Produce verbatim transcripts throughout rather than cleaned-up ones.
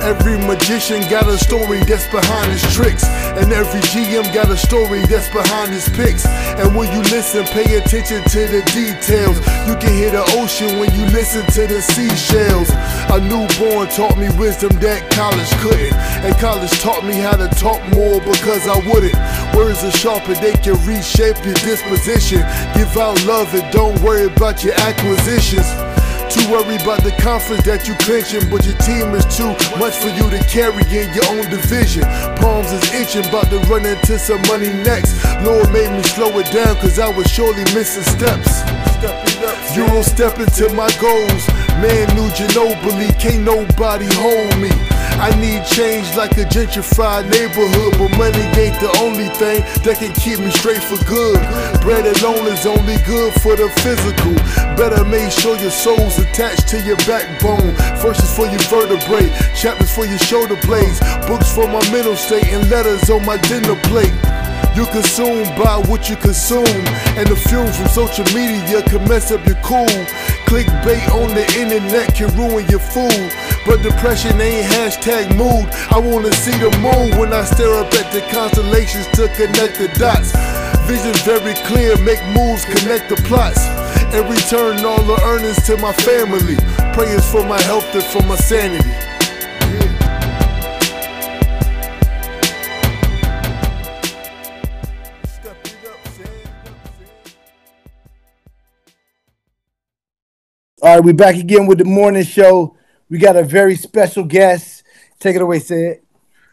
Every magician got a story that's behind his tricks, and every G M got a story that's behind his picks. And when you listen, pay attention to the details. You can hear the ocean when you listen to the seashells. A newborn taught me wisdom that college couldn't, and college taught me how to talk more because I wouldn't. Words are sharper, they can reshape your disposition. Give out love and don't worry about your acquisitions. Too worried about the conference that you clinching, but your team is too much for you to carry in your own division. Palms is itching, about to run into some money next. Lord made me slow it down, cause I was surely missing steps. You don't step into my goals, man, new Ginobili, can't nobody hold me. I need change like a gentrified neighborhood, but money ain't the only thing that can keep me straight for good. Bread alone is only good for the physical. Better make sure your soul's attached to your backbone. Verses for your vertebrae, chapters for your shoulder blades, books for my mental state, and letters on my dinner plate. You consume by what you consume, and the fumes from social media can mess up your cool. Clickbait on the internet can ruin your food, but depression ain't hashtag mood. I wanna see the moon when I stare up at the constellations to connect the dots. Vision very clear, make moves, connect the plots, and return all the earnings to my family. Prayers for my health and for my sanity. All right, we're back again with the morning show. We got a very special guest. Take it away, Sid.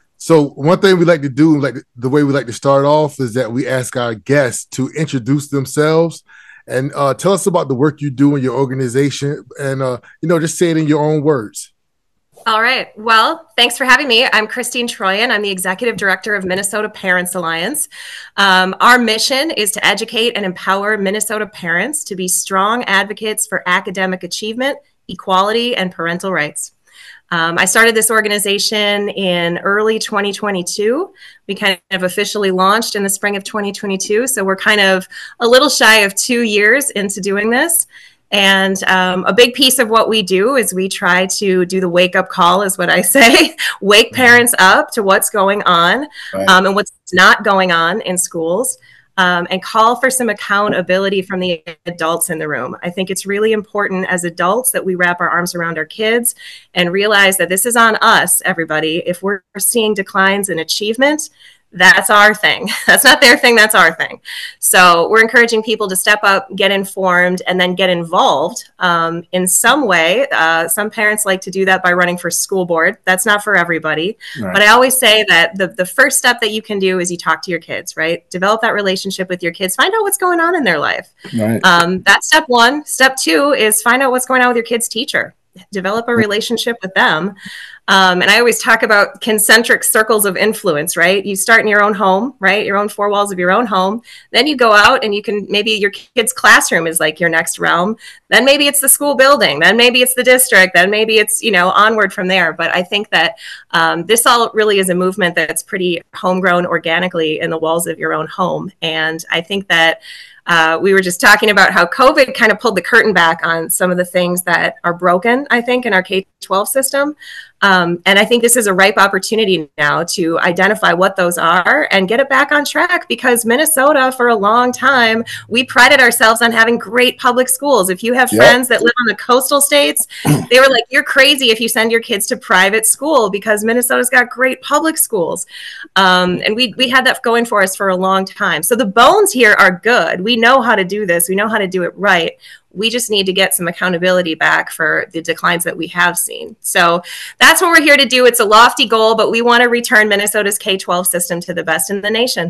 So one thing we like to do, like the way we like to start off, is that we ask our guests to introduce themselves and uh, tell us about the work you do in your organization, and uh, you know, just say it in your own words. All right. Well, thanks for having me. I'm Christine Troyan. I'm the Executive Director of Minnesota Parents Alliance. Um, our mission is to educate and empower Minnesota parents to be strong advocates for academic achievement, equality, and parental rights. Um, I started this organization in early twenty twenty-two. We kind of officially launched in the spring of twenty twenty-two. So we're kind of a little shy of two years into doing this. And um, a big piece of what we do is we try to do the wake up call, is what I say, wake parents up to what's going on, right, um, and what's not going on in schools, um, and call for some accountability from the adults in the room. I think it's really important as adults that we wrap our arms around our kids and realize that this is on us, everybody. If we're seeing declines in achievement, that's our thing. That's not their thing. That's our thing. So we're encouraging people to step up, get informed, and then get involved um, in some way. Uh, some parents like to do that by running for school board. That's not for everybody. Right. But I always say that the, the first step that you can do is you talk to your kids, right? Develop that relationship with your kids. Find out what's going on in their life. Right. Um, that's step one. Step two is find out what's going on with your kid's teacher. Develop a relationship with them. Um, and I always talk about concentric circles of influence, right? You start in your own home, right? Your own four walls of your own home. Then you go out and you can, maybe your kid's classroom is like your next realm. Then maybe it's the school building. Then maybe it's the district. Then maybe it's, you know, onward from there. But I think that um, this all really is a movement that's pretty homegrown organically in the walls of your own home. And I think that Uh, we were just talking about how COVID kind of pulled the curtain back on some of the things that are broken, I think, in our K twelve system. Um, and I think this is a ripe opportunity now to identify what those are and get it back on track, because Minnesota, for a long time, we prided ourselves on having great public schools. If you have yep. friends that live on the coastal states, they were like, you're crazy if you send your kids to private school, because Minnesota's got great public schools. Um, and we, we had that going for us for a long time. So the bones here are good. We know how to do this. We know how to do it right. We just need to get some accountability back for the declines that we have seen. So that's what we're here to do. It's a lofty goal, but we want to return Minnesota's K twelve system to the best in the nation.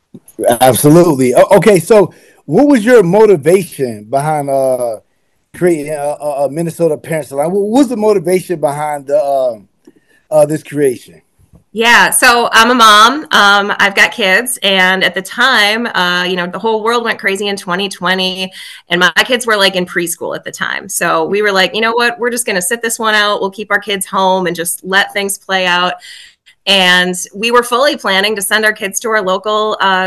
Absolutely. Okay, so what was your motivation behind uh, creating a, a Minnesota Parents Alliance? What was the motivation behind the, uh, uh, this creation? Yeah, so I'm a mom. Um, I've got kids, and at the time, uh, you know, the whole world went crazy in twenty twenty, and my kids were like in preschool at the time. So we were like, you know what, we're just going to sit this one out. We'll keep our kids home and just let things play out. And we were fully planning to send our kids to our local, uh, like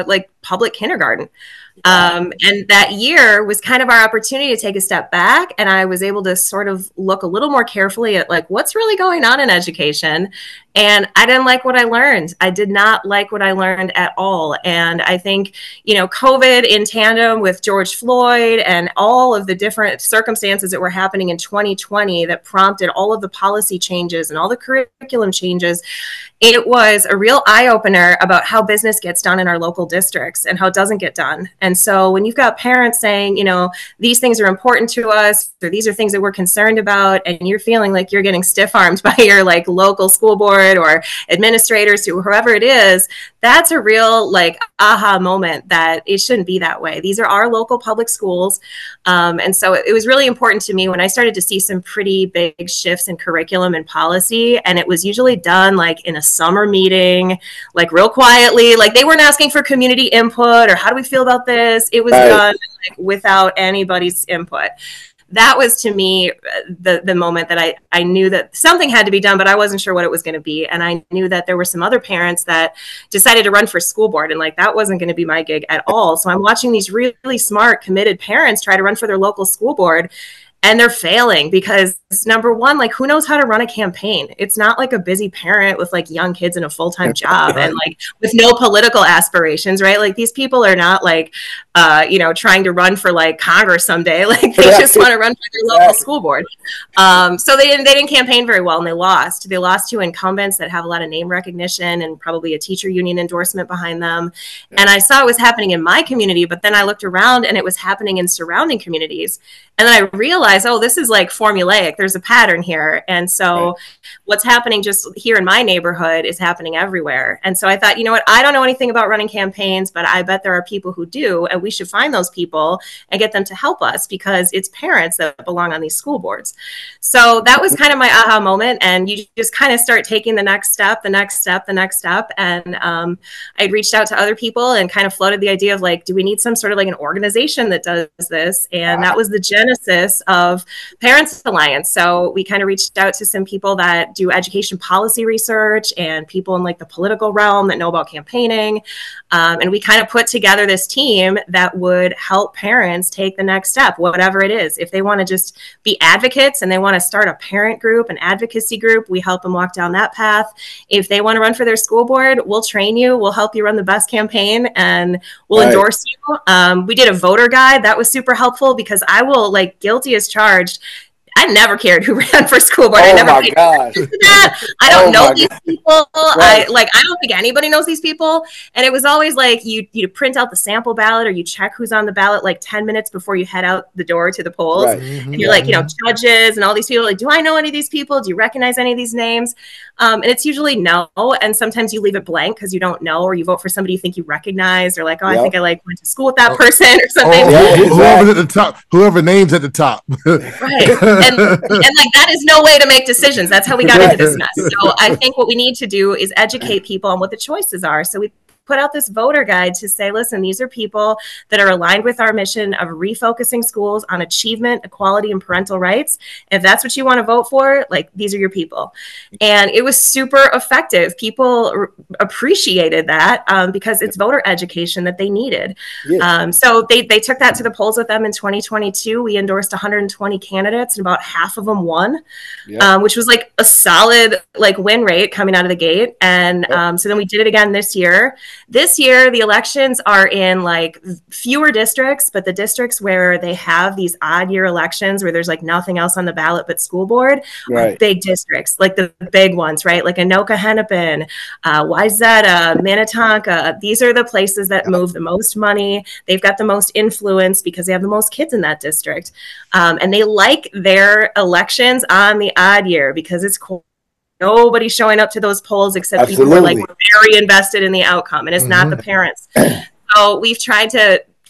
public kindergarten. Um, and that year was kind of our opportunity to take a step back. And I was able to sort of look a little more carefully at like, what's really going on in education. And I didn't like what I learned. I did not like what I learned at all. And I think, you know, COVID in tandem with George Floyd and all of the different circumstances that were happening in twenty twenty that prompted all of the policy changes and all the curriculum changes, it was a real eye-opener about how business gets done in our local districts and how it doesn't get done. And so when you've got parents saying, you know, these things are important to us, or these are things that we're concerned about, and you're feeling like you're getting stiff-armed by your like local school board or administrators, or whoever it is, that's a real like aha moment that it shouldn't be that way. These are our local public schools. Um, and so it was really important to me when I started to see some pretty big shifts in curriculum and policy. And it was usually done like in a summer meeting, like real quietly, like they weren't asking for community input or how do we feel about this? It was right. done like, without anybody's input. That was to me the the moment that I, I knew that something had to be done, but I wasn't sure what it was going to be. And I knew that there were some other parents that decided to run for school board, and like that wasn't going to be my gig at all. So I'm watching these really smart, committed parents try to run for their local school board. And they're failing because number one, like who knows how to run a campaign? It's not like a busy parent with like young kids and a full-time job right. and like with no political aspirations, right? Like these people are not like, uh, you know, trying to run for like Congress someday. Like they just want to run for their local school board. Um, so they didn't, they didn't campaign very well and they lost. They lost to incumbents that have a lot of name recognition and probably a teacher union endorsement behind them. Yeah. And I saw it was happening in my community, but then I looked around and it was happening in surrounding communities. And then I realized, oh, this is like formulaic. There's a pattern here. And so right. what's happening just here in my neighborhood is happening everywhere. And so I thought, you know what, I don't know anything about running campaigns, but I bet there are people who do. And we should find those people and get them to help us because it's parents that belong on these school boards. So that was kind of my aha moment. And you just kind of start taking the next step, the next step, the next step. And um, I reached out to other people and kind of floated the idea of like, do we need some sort of like an organization that does this? And that was the genesis of Parents Alliance. So we kind of reached out to some people that do education policy research and people in like the political realm that know about campaigning. Um, and we kind of put together this team that would help parents take the next step, whatever it is. If they want to just be advocates and they want to start a parent group, an advocacy group, we help them walk down that path. If they want to run for their school board, we'll train you. We'll help you run the best campaign and we'll right. endorse you. Um, we did a voter guide. That was super helpful because I will like guilty as charged. I never cared who ran for school board. Oh I never my paid gosh. attention to that. I don't Oh know my these God. people. Right. I like I don't think anybody knows these people. And it was always like you you print out the sample ballot or you check who's on the ballot like ten minutes before you head out the door to the polls. Right. And you're like, you know, judges and all these people, like, do I know any of these people? Do you recognize any of these names? Um, and it's usually no. And sometimes you leave it blank because you don't know, or you vote for somebody you think you recognize, or like, oh, Yep. I think I like went to school with that person or something. Oh, Yeah, who- exactly. whoever's at the top, whoever name's at the top. Right. And, and like that is no way to make decisions. That's how we got into this mess. So I think what we need to do is educate people on what the choices are. So we put out this voter guide to say, listen, these are people that are aligned with our mission of refocusing schools on achievement, equality, and parental rights. If that's what you want to vote for, like these are your people. And it was super effective. People r- appreciated that um, because it's voter education that they needed. Yeah. Um, so they, they took that to the polls with them in twenty twenty-two. We endorsed one hundred twenty candidates and about half of them won, Yep. um, which was like a solid like win rate coming out of the gate. And Yep. um, so then we did it again this year. This year, the elections are in like fewer districts, but the districts where they have these odd year elections where there's like nothing else on the ballot but school board, are Right. big districts, like the big ones, right? Like Anoka Hennepin, uh, Wayzata, Minnetonka. These are the places that move the most money. They've got the most influence because they have the most kids in that district. Um, and they like their elections on the odd year because it's cool. Nobody's showing up to those polls except people who are like Absolutely. very invested in the outcome, and it's not the parents. So we've tried to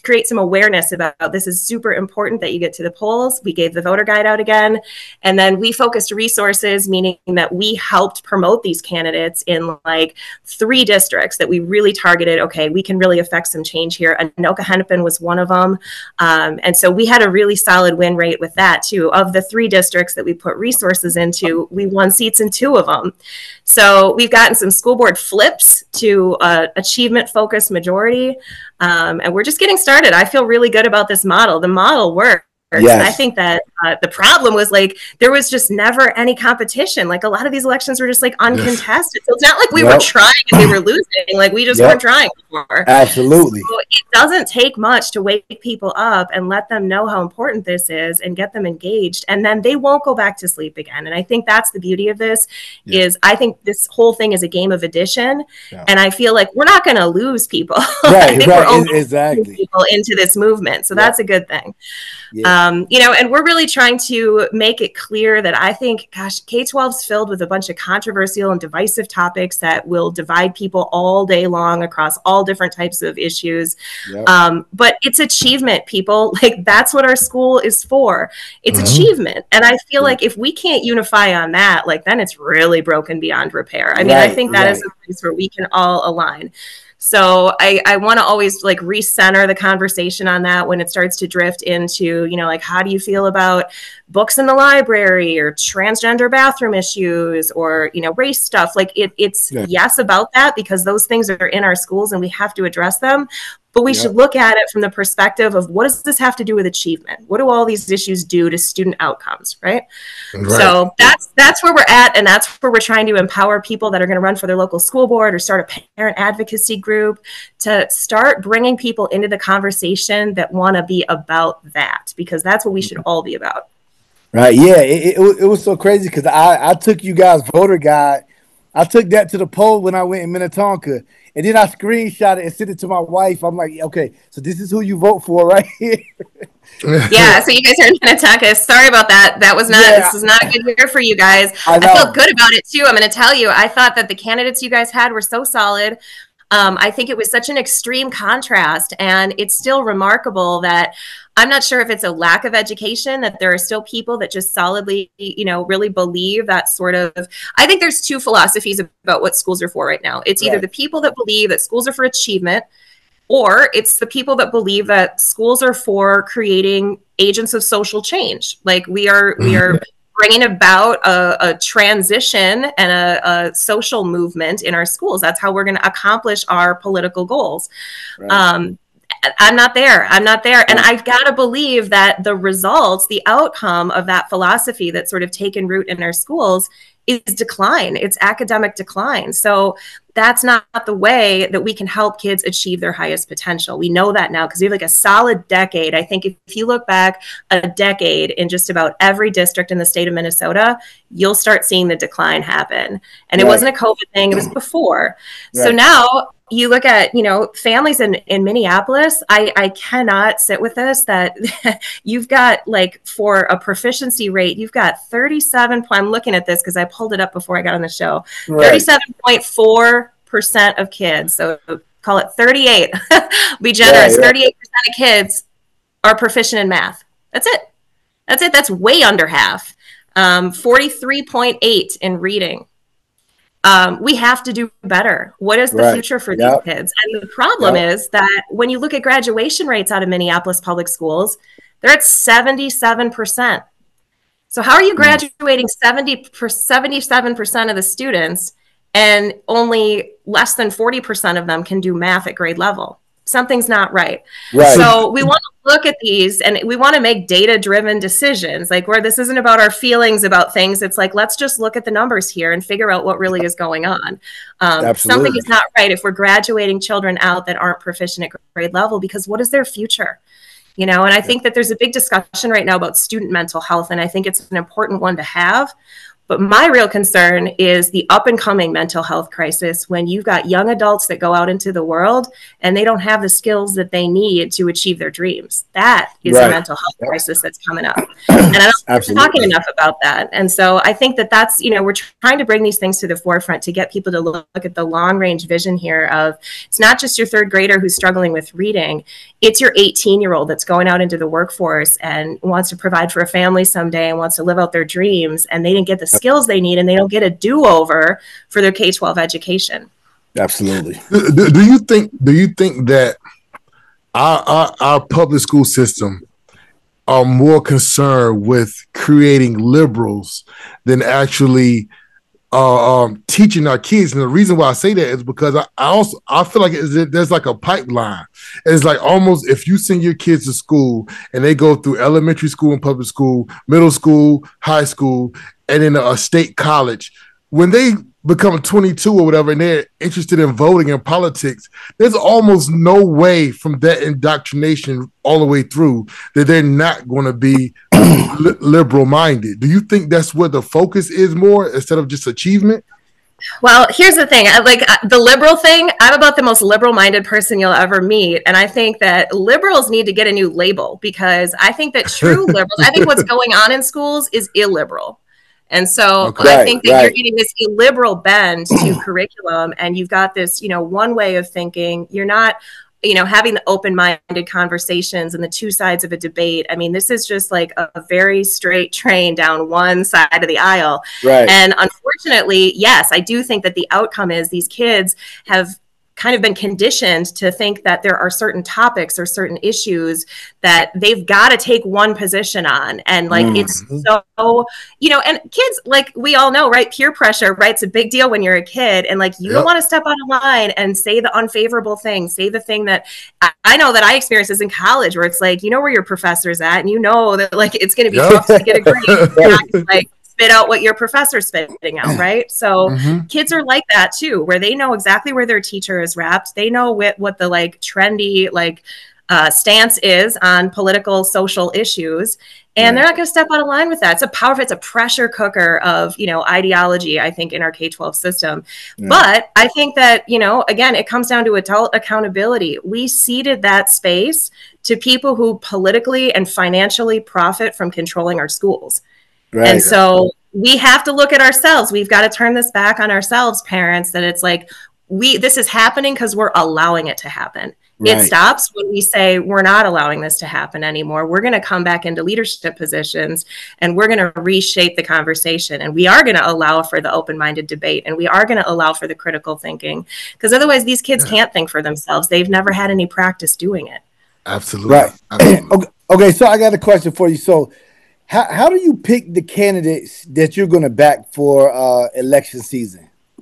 create some awareness about this is super important that you get to the polls. We gave the voter guide out again. And then we focused resources, meaning that we helped promote these candidates in like three districts that we really targeted. Okay, we can really affect some change here. Anoka-Hennepin was one of them. Um, and so we had a really solid win rate with that too. Of the three districts that we put resources into, we won seats in two of them. So we've gotten some school board flips to uh, achievement focused majority. Um, and we're just getting started. I feel really good about this model. The model works. Yes. And I think that uh, the problem was like there was just never any competition. Like a lot of these elections were just like uncontested. Yes. So it's not like we yep. were trying and we were losing. Like we just yep. weren't trying before. Absolutely. So it doesn't take much to wake people up and let them know how important this is and get them engaged. And then they won't go back to sleep again. And I think that's the beauty of this yeah. is I think this whole thing is a game of addition. Yeah. And I feel like we're not going to lose people. Right, I think right. we're only exactly. people into this movement. So yeah. that's a good thing. Yeah. Um, you know, and we're really trying to make it clear that I think, gosh, K twelve is filled with a bunch of controversial and divisive topics that will divide people all day long across all different types of issues. Yep. Um, but it's achievement, people. Like that's what our school is for. It's mm-hmm. achievement. And I feel yeah. like if we can't unify on that, like then it's really broken beyond repair. I mean, right, I think that right. is a place where we can all align. So I, I want to always like recenter the conversation on that when it starts to drift into, you know, like, how do you feel about books in the library or transgender bathroom issues or, you know, race stuff? Like it, it's yeah. yes about that because those things are in our schools and we have to address them. But we yep. should look at it from the perspective of what does this have to do with achievement? What do all these issues do to student outcomes, right? right? So that's that's where we're at, and that's where we're trying to empower people that are going to run for their local school board or start a parent advocacy group to start bringing people into the conversation that want to be about that, because that's what we should all be about. Right, yeah, it, it, it was so crazy because I, I took you guys' voter guide. I took that to the poll when I went in Minnetonka. And then I screenshot it and sent it to my wife. I'm like, okay, so this is who you vote for right here. Yeah, so you guys are in Minnetonka. Sorry about that. That was not, yeah. this is not a good year for you guys. I, I feel good about it too. I'm going to tell you, I thought that the candidates you guys had were so solid. Um, I think it was such an extreme contrast, and it's still remarkable that I'm not sure if it's a lack of education, that there are still people that just solidly, you know, really believe that sort of, I think there's two philosophies about what schools are for right now. It's either right. the people that believe that schools are for achievement, or it's the people that believe that schools are for creating agents of social change. Like we are, mm-hmm. we are bringing about a, a transition and a, a social movement in our schools. That's how we're going to accomplish our political goals. Right. Um, I'm not there. I'm not there. And I've got to believe that the results, the outcome of that philosophy that's sort of taken root in our schools is decline. It's academic decline. So that's not the way that we can help kids achieve their highest potential. We know that now because we have like a solid decade. I think if, if you look back a decade in just about every district in the state of Minnesota, you'll start seeing the decline happen. And it right. wasn't a COVID thing. It was before. Right. So now you look at, you know, families in, in Minneapolis, I, I cannot sit with this, that you've got like for a proficiency rate, you've got thirty-seven, I'm looking at this because I pulled it up before I got on the show, right. thirty-seven point four percent of kids, so call it thirty-eight, be generous, yeah, yeah. thirty-eight percent of kids are proficient in math. That's it. That's it. That's way under half. Um, forty-three point eight in reading. Um, we have to do better. What is the right. future for yep. these kids? And the problem yep. is that when you look at graduation rates out of Minneapolis public schools, they're at seventy-seven percent. So how are you graduating seventy, seventy-seven percent of the students and only less than forty percent of them can do math at grade level? Something's not right. right. So we want to look at these and we want to make data-driven decisions, like where this isn't about our feelings about things. It's like, let's just look at the numbers here and figure out what really is going on. Um, something is not right if we're graduating children out that aren't proficient at grade level, because what is their future? You know, and I think that there's a big discussion right now about student mental health, and I think it's an important one to have. But my real concern is the up and coming mental health crisis when you've got young adults that go out into the world and they don't have the skills that they need to achieve their dreams. That is right. a mental health yep. crisis that's coming up. And I don't think we're talking enough about that. And so I think that that's, you know, we're trying to bring these things to the forefront to get people to look at the long range vision here of it's not just your third grader who's struggling with reading. It's your eighteen year old that's going out into the workforce and wants to provide for a family someday and wants to live out their dreams. And they didn't get the skills they need and they don't get a do-over for their K twelve education. Absolutely. Do, do you think do you think that our, our our public school system are more concerned with creating liberals than actually uh, um, teaching our kids? And the reason why I say that is because I, I also I feel like it's, there's like a pipeline. It's like almost if you send your kids to school and they go through elementary school and public school, middle school, high school, and in a state college, when they become twenty-two or whatever and they're interested in voting and politics, there's almost no way from that indoctrination all the way through that they're not going to be li- liberal minded. Do you think that's where the focus is more instead of just achievement? Well, here's the thing. I, like uh, the liberal thing, I'm about the most liberal-minded person you'll ever meet. And I think that liberals need to get a new label because I think that true liberals, I think what's going on in schools is illiberal. And so okay. I think that right. you're getting this illiberal bend to curriculum and you've got this, you know, one way of thinking. You're not, you know, having the open-minded conversations and the two sides of a debate. I mean, this is just like a, a very straight train down one side of the aisle. Right. And unfortunately, yes, I do think that the outcome is these kids have kind of been conditioned to think that there are certain topics or certain issues that they've got to take one position on. And like, mm-hmm. it's so, you know, and kids, like we all know, right? Peer pressure, right? It's a big deal when you're a kid and like, you yep. don't want to step out of line and say the unfavorable thing, say the thing that I, I know that I experienced this in college where it's like, you know where your professor's at and you know that like, it's going to be yep. tough to get a grade. Like, spit out what your professor's spitting out, right? So mm-hmm. kids are like that too, where they know exactly where their teacher is wrapped. They know what, what the like trendy like uh, stance is on political, social issues. And right. they're not going to step out of line with that. It's a powerful, it's a pressure cooker of, you know, ideology, I think, in our K twelve system. Yeah. But I think that, you know, again, it comes down to adult accountability. We ceded that space to people who politically and financially profit from controlling our schools. Right. And so we have to look at ourselves. We've got to turn this back on ourselves, parents, that it's like, we, this is happening because we're allowing it to happen. Right. It stops when we say we're not allowing this to happen anymore. We're going to come back into leadership positions and we're going to reshape the conversation. And we are going to allow for the open-minded debate and we are going to allow for the critical thinking because otherwise these kids yeah. can't think for themselves. They've never had any practice doing it. Absolutely. Right. Absolutely. okay, okay. So I got a question for you. So How how do you pick the candidates that you're going to back for uh, election season?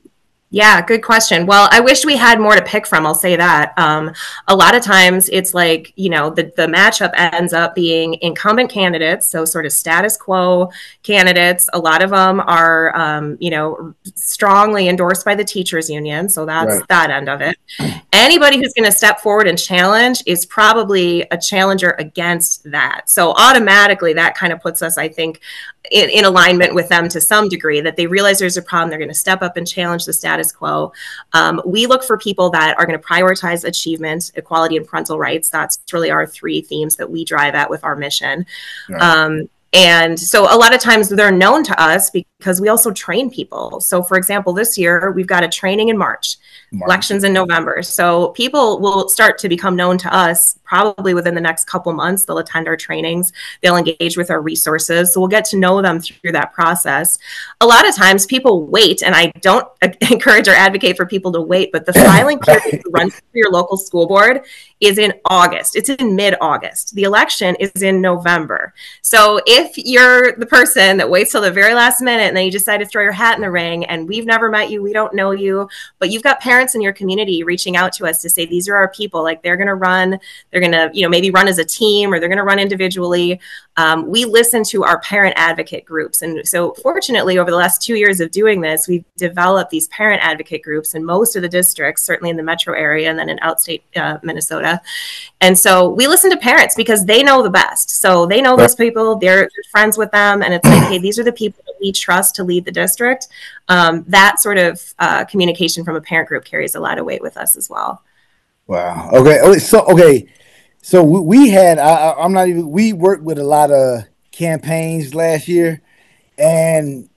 Yeah, good question. Well, I wish we had more to pick from. I'll say that. Um, a lot of times it's like, you know, the, the matchup ends up being incumbent candidates. So sort of status quo candidates. A lot of them are, um, you know, strongly endorsed by the teachers union. So that's right. that end of it. Anybody who's going to step forward and challenge is probably a challenger against that. So automatically that kind of puts us, I think, in, in alignment with them to some degree, that they realize there's a problem. They're going to step up and challenge the status quo. Um, we look for people that are going to prioritize achievement, equality, and parental rights. That's really our three themes that we drive at with our mission. Right. Um, And so a lot of times they're known to us because we also train people. So for example, this year we've got a training in March, March. elections in November. So people will start to become known to us probably within the next couple months. They'll attend our trainings, they'll engage with our resources. So we'll get to know them through that process. A lot of times people wait, and I don't encourage or advocate for people to wait, but the filing period to run for your local school board is in August. It's in mid-August. The election is in November. So if you're the person that waits till the very last minute and then you decide to throw your hat in the ring and we've never met you, we don't know you, but you've got parents in your community reaching out to us to say, these are our people, like they're going to run, they're going to, you know, maybe run as a team or they're going to run individually. Um, we listen to our parent advocate groups. And so fortunately, over the last two years of doing this, we've developed these parent advocate groups in most of the districts, certainly in the metro area and then in outstate uh, Minnesota. And so we listen to parents because they know the best. So they know those people, they're, they're friends with them. And it's like, hey, these are the people that we trust to lead the district. Um, that sort of uh, communication from a parent group carries a lot of weight with us as well. Wow. Okay. So, okay. So we, we had, I, I'm not even, we worked with a lot of campaigns last year, and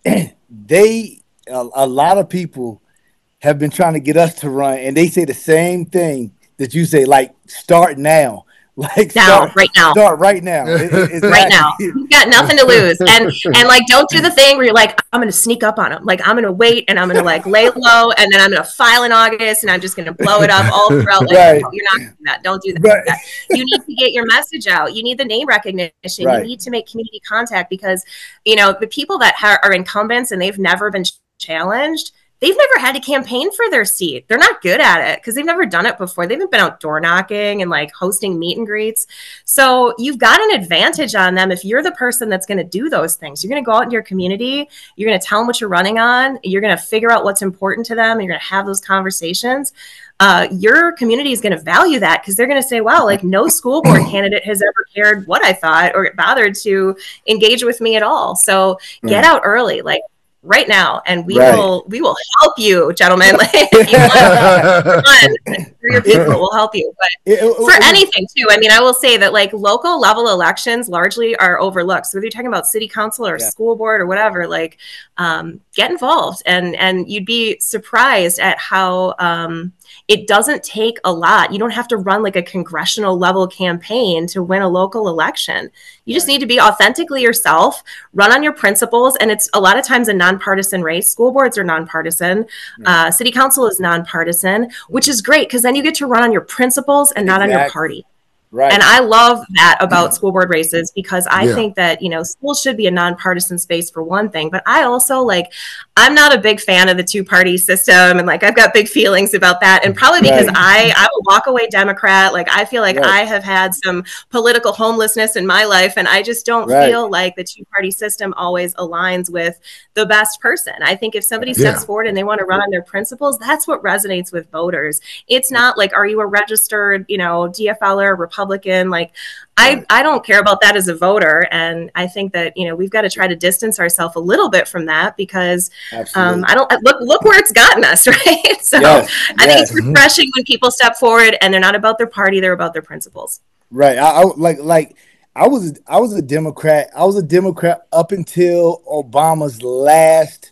they, a, a lot of people have been trying to get us to run, and they say the same thing that you say, like, start now. Like now, start, right now, start right now, it, it, right now. You've got nothing to lose, and and like, don't do the thing where you're like, I'm gonna sneak up on them, like I'm gonna wait and I'm gonna like lay low, and then I'm gonna file in August, and I'm just gonna blow it up all throughout. Like, right. oh, you're not doing that. Don't do that. Right. that. You need to get your message out. You need the name recognition. Right. You need to make community contact because, you know, the people that ha- are incumbents and they've never been challenged. They've never had to campaign for their seat. They're not good at it because they've never done it before. They haven't been out door knocking and like hosting meet and greets. So you've got an advantage on them if you're the person that's going to do those things. You're going to go out into your community. You're going to tell them what you're running on. You're going to figure out what's important to them. You're going to have those conversations. Uh, your community is going to value that because they're going to say, wow, like no school board candidate has ever cared what I thought or bothered to engage with me at all. So get out early. Like, right now, and we right. will we will help you, gentlemen. Like, if you want to run for your people, we'll help you. But for anything too, I mean, I will say that like local level elections largely are overlooked. So whether you're talking about city council or yeah. school board or whatever, like um, get involved, and and you'd be surprised at how um, it doesn't take a lot. You don't have to run like a congressional level campaign to win a local election. You just need to be authentically yourself, run on your principles. And it's a lot of times a nonpartisan race. School boards are nonpartisan. Uh, city council is nonpartisan, which is great because then you get to run on your principles and not exactly. on your party. Right. And I love that about school board races because I yeah. think that, you know, schools should be a nonpartisan space for one thing. But I also like, I'm not a big fan of the two party system. And like, I've got big feelings about that. And probably because right. I, I'm a walk away Democrat. Like, I feel like right. I have had some political homelessness in my life. And I just don't right. feel like the two party system always aligns with the best person. I think if somebody steps yeah. forward and they want to run on their principles, that's what resonates with voters. It's not like, are you a registered, you know, D F L or Republican? Republican, like I, I don't care about that as a voter. And I think that, you know, we've got to try to distance ourselves a little bit from that because um, I don't look, look where it's gotten us. Right. So yes. I yes. think it's refreshing when people step forward and they're not about their party. They're about their principles. Right. I, I like, like I was, I was a Democrat. I was a Democrat up until Obama's last,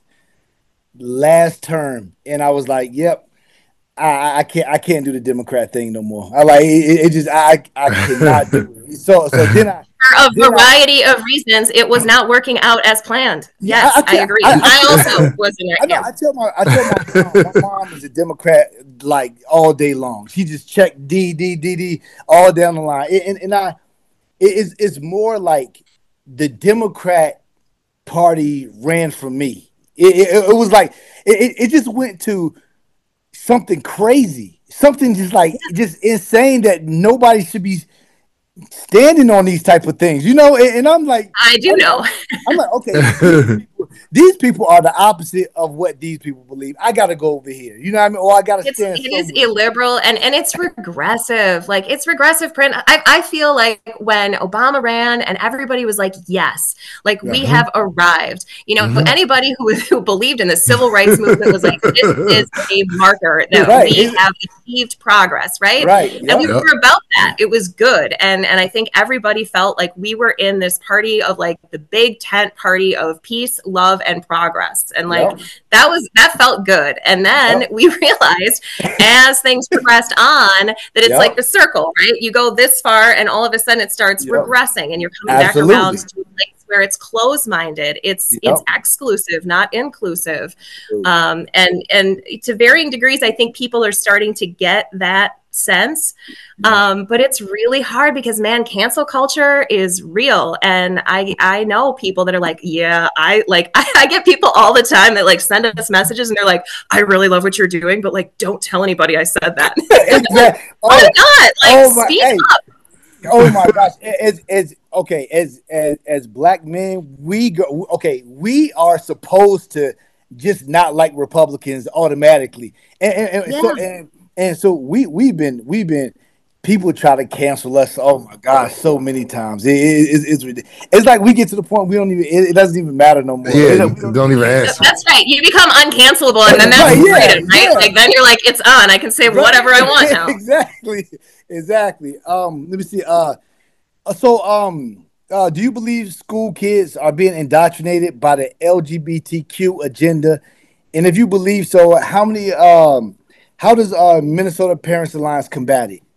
last term. And I was like, yep. I, I can't I can't do the Democrat thing no more. I like it, it just I I cannot do it. So so then I for a variety I, of reasons it was not working out as planned. Yes, I, I, I agree. I, I, I also was in that. I, know, I tell my I tell my mom, my mom is a Democrat like all day long. She just checked D D D D all down the line. And and I it is it's more like the Democrat Party ran for me. It it, it was like it, it just went to something crazy, something just like just insane that nobody should be standing on these type of things, you know. And, and I'm like, I do I'm, know. I'm like, okay, these people, these people are the opposite of what these people believe. I got to go over here, you know what I mean? Or I got to stand. It is illiberal and and it's regressive. Like it's regressive print. I, I feel like when Obama ran and everybody was like, yes, like uh-huh. we have arrived. You know, uh-huh. anybody who who believed in the civil rights movement was like, this is a marker that right. we have achieved progress, right? Right. And yep. we were about that. It was good. And and I think everybody felt like we were in this party of like the big tent party of peace, love, and progress. And like yep. that was that felt good. And then yep. we realized as things progressed on that it's yep. like the circle, right? You go this far and all of a sudden it starts yep. regressing and you're coming Absolutely. back around to a place where it's closed-minded. It's yep. it's exclusive, not inclusive. Um, and and to varying degrees, I think people are starting to get that sense. Um, but it's really hard because, man, cancel culture is real. And I I know people that are like, yeah, I like I, I get people all the time that like send us messages and they're like, I really love what you're doing, but like, don't tell anybody I said that. Exactly. Why oh, not? Like, oh my, speak hey, up. Oh my gosh! As as okay, as as as black men, we go okay. We are supposed to just not like Republicans automatically, and, and, and Yeah. so and, and so we we've been we've been people try to cancel us. Oh my gosh, so many times it, it, it's it's ridiculous. It's like we get to the point we don't even it, it doesn't even matter no more. Yeah, It- don't, we don't- don't even answer. That's right. You become uncancelable, and then that's Right, yeah, freedom, right? yeah. Like then you're like, it's on. I can say whatever I want now. Exactly, exactly. Um, let me see. Uh, so um, uh, do you believe school kids are being indoctrinated by the L G B T Q agenda? And if you believe so, how many um, how does uh Minnesota Parents Alliance combat it?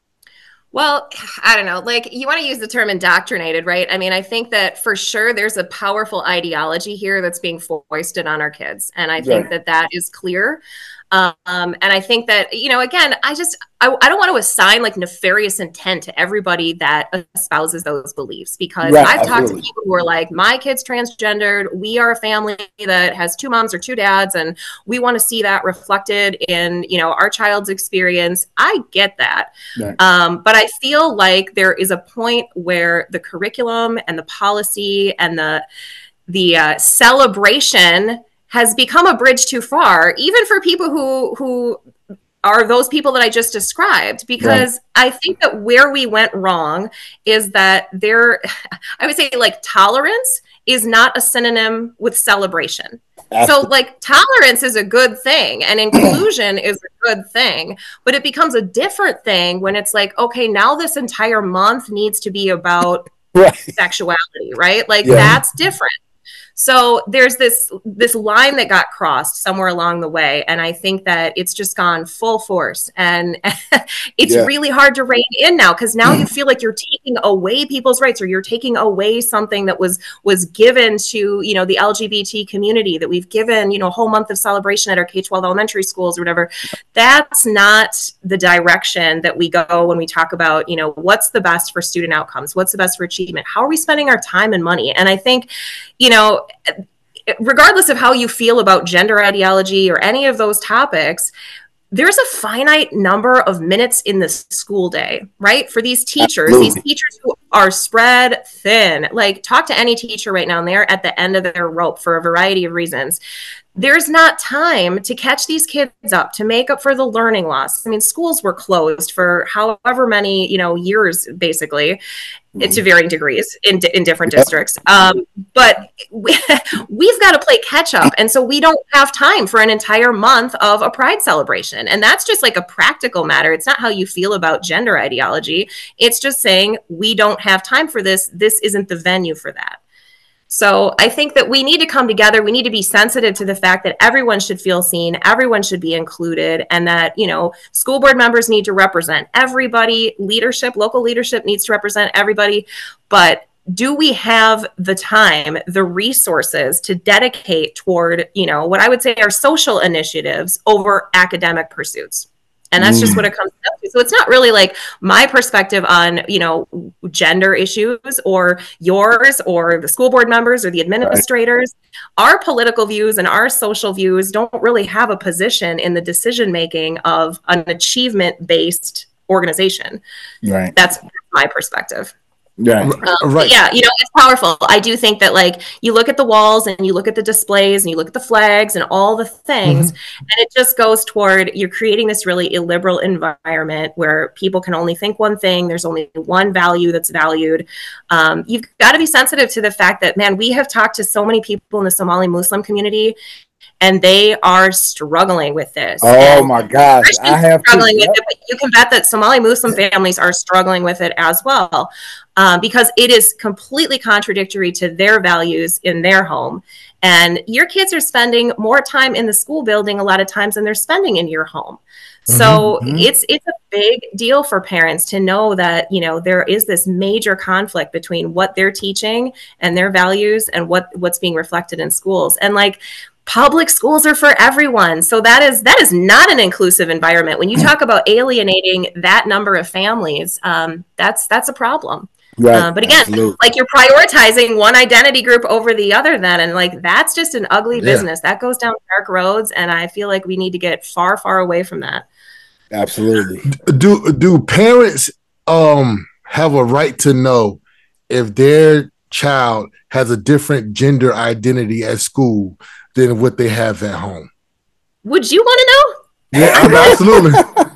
Well, I don't know. Like, you want to use the term indoctrinated, right? I mean, I think that for sure there's a powerful ideology here that's being foisted on our kids. And I think Right. that that is clear. Um, and I think that, you know, again, I just, I, I don't want to assign like nefarious intent to everybody that espouses those beliefs, because Right, I've talked to absolutely. people who are like, my kid's transgendered. We are a family that has two moms or two dads, and we want to see that reflected in, you know, our child's experience. I get that. Right. Um, but I feel like there is a point where the curriculum and the policy and the the uh, celebration has become a bridge too far, even for people who who are those people that I just described. Because I think that where we went wrong is that there, I would say, like, tolerance is not a synonym with celebration. So like tolerance is a good thing and inclusion is a good thing, but it becomes a different thing when it's like, okay, now this entire month needs to be about Right. sexuality, right? Like Yeah. that's different. So there's this this line that got crossed somewhere along the way, and I think that it's just gone full force, and it's Yeah. really hard to rein in now, because now you feel like you're taking away people's rights, or you're taking away something that was was given to, you know, the L G B T community, that we've given, you know, a whole month of celebration at our K twelve elementary schools or whatever. That's not the direction that we go when we talk about, you know, what's the best for student outcomes, what's the best for achievement, how are we spending our time and money. And I think, you know, regardless of how you feel about gender ideology or any of those topics, there's a finite number of minutes in the school day, right? For these teachers, Absolutely. these teachers who are spread thin. Like, talk to any teacher right now, and they're at the end of their rope for a variety of reasons. There's not time to catch these kids up, to make up for the learning loss. I mean, schools were closed for however many, you know, years, basically, mm-hmm. to varying degrees in, in different yep. districts. Um, but we, we've got to play catch up. And so we don't have time for an entire month of a pride celebration. And that's just like a practical matter. It's not how you feel about gender ideology. It's just saying we don't have time for this. This isn't the venue for that. So I think that we need to come together. We need to be sensitive to the fact that everyone should feel seen, everyone should be included, and that, you know, school board members need to represent everybody, leadership, local leadership needs to represent everybody. But do we have the time, the resources to dedicate toward, you know, what I would say are social initiatives over academic pursuits? And that's just what it comes down to. So it's not really like my perspective on, you know, gender issues or yours or the school board members or the administrators. Right. Our political views and our social views don't really have a position in the decision making of an achievement-based organization. Right. That's my perspective. Yeah. Um, right. Yeah, you know, it's powerful. I do think that, like, you look at the walls and you look at the displays and you look at the flags and all the things, mm-hmm. and it just goes toward, you're creating this really illiberal environment where people can only think one thing. There's only one value that's valued. Um, you've got to be sensitive to the fact that, man, we have talked to so many people in the Somali Muslim community, and they are struggling with this. Oh and my gosh, I have struggling to, with yep. it, but you can bet that Somali Muslim families are struggling with it as well, um, because it is completely contradictory to their values in their home. And your kids are spending more time in the school building a lot of times than they're spending in your home. So mm-hmm. it's it's a big deal for parents to know that, you know, there is this major conflict between what they're teaching and their values and what what's being reflected in schools. And, like, public schools are for everyone. So that is that is not an inclusive environment. When you talk about alienating that number of families, um, that's that's a problem. Right. Uh, but again, absolutely. Like, you're prioritizing one identity group over the other then, and, like, that's just an ugly yeah. business. That goes down dark roads, and I feel like we need to get far, far away from that. Absolutely. Do do parents um have a right to know if their child has a different gender identity at school than what they have at home? Would you want to know? Yeah, I mean, absolutely.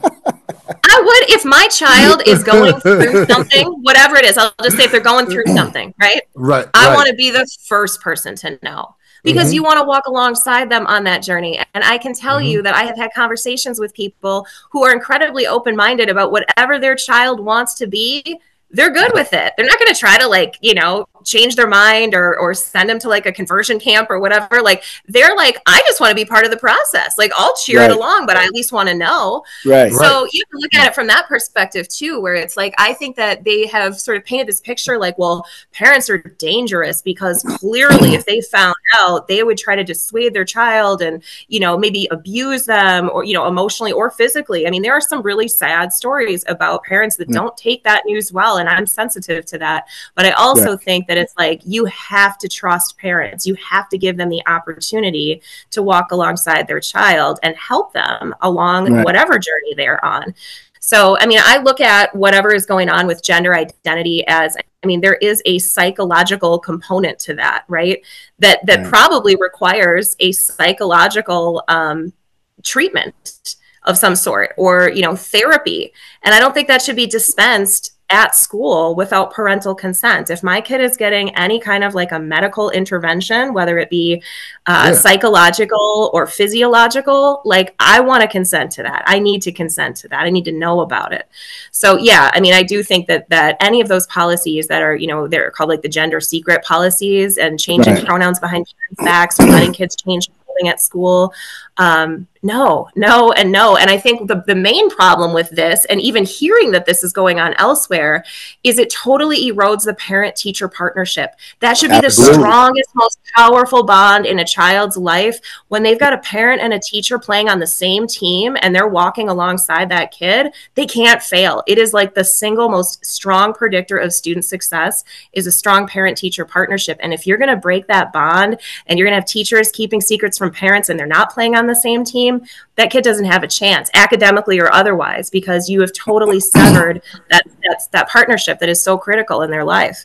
I would, if my child is going through something, whatever it is, I'll just say if they're going through something, right? Right. I right. want to be the first person to know. Because mm-hmm. you want to walk alongside them on that journey. And I can tell mm-hmm. you that I have had conversations with people who are incredibly open-minded about whatever their child wants to be. They're good with it. They're not going to try to, like, you know, change their mind or or send them to like a conversion camp or whatever. Like, they're like, I just want to be part of the process. Like, I'll cheer right. it along, but I at least want to know. Right. So right. you can look at it from that perspective too, where it's like, I think that they have sort of painted this picture like, well, parents are dangerous because clearly if they found out, they would try to dissuade their child and, you know, maybe abuse them or, you know, emotionally or physically. I mean, there are some really sad stories about parents that mm. don't take that news well. And I'm sensitive to that. But I also right. think that it's like, you have to trust parents. You have to give them the opportunity to walk alongside their child and help them along right. whatever journey they're on. So, I mean, I look at whatever is going on with gender identity as, I mean, there is a psychological component to that, right? That, that right. probably requires a psychological um, treatment of some sort or, you know, therapy. And I don't think that should be dispensed at school without parental consent. If my kid is getting any kind of like a medical intervention, whether it be uh, yeah. psychological or physiological, like I want to consent to that. I need to consent to that. I need to know about it. So yeah, I mean, I do think that that any of those policies that are, you know, they're called like the gender secret policies and changing right. pronouns behind parents' backs or letting kids change clothing at school. Um, no, no, and no. And I think the, the main problem with this, and even hearing that this is going on elsewhere, is it totally erodes the parent-teacher partnership. That should be Absolutely. The strongest, most powerful bond in a child's life. When they've got a parent and a teacher playing on the same team and they're walking alongside that kid, they can't fail. It is like the single most strong predictor of student success is a strong parent-teacher partnership. And if you're going to break that bond and you're going to have teachers keeping secrets from parents and they're not playing on the same team, that kid doesn't have a chance academically or otherwise, because you have totally severed that that's, that partnership that is so critical in their life.